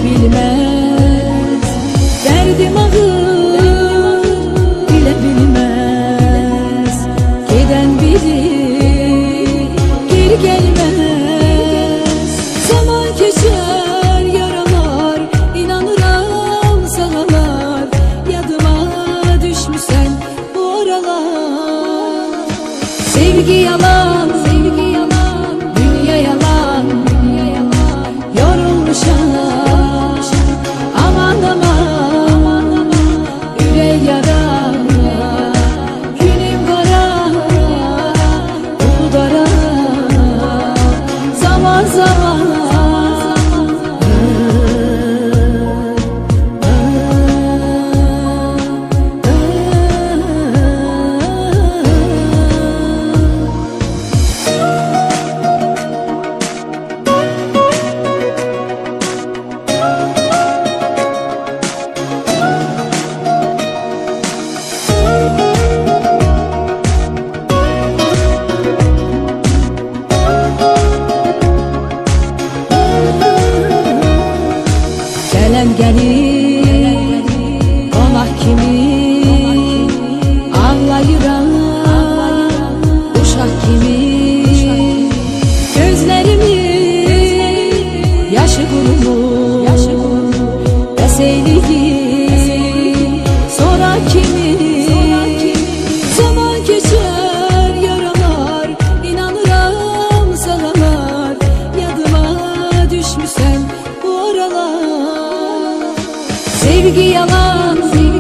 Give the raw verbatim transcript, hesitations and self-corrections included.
bilmez, derdim ağır bile bilmez. Giden biri geri gelmez. Zaman geçer yaralar, inanıram sağalar. Yadıma düşmüşsen bu aralar. Sevgi yalan, sevgi yalan, dünya yalan, dünya yalan. Yorulmuşam, aman aman, yürek yara, günüm kara, bu dara, zaman zaman. Gelen gelir konak kimi, ağlayıram uşak kimi. Gözlerimin yaşı kurumuş, beseyliği sonra kimi. Zaman geçer yaralar, inanıram sağalar. Yadıma düşmüşsen bu aralar. Sevgi yalan, sevgi